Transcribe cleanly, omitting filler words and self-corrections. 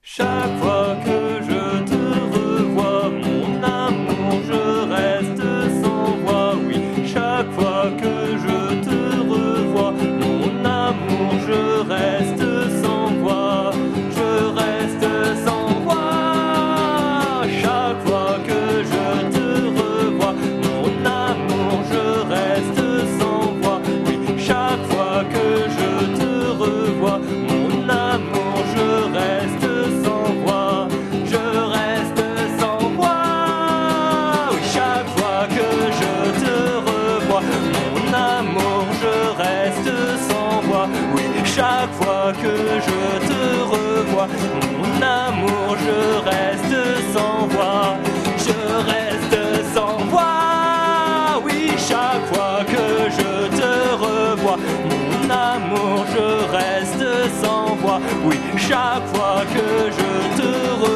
Chaque fois que je te revois, mon amour, je reste sans voix. Oui, chaque fois que je te revois, mon amour, je reste sans voix. Je reste sans voix. Chaque fois que je te revois, mon amour, je reste sans voix. Oui, chaque fois que je te revois, mon amour, je reste sans voix. Je reste sans voix. Oui, chaque fois que je te revois, mon amour, je reste sans voix. Oui, chaque fois que je te revois, mon amour, je reste sans voix. Je reste sans voix. Oui, chaque fois que je te revois, mon amour, je reste sans voix. Oui, chaque fois que je te revois,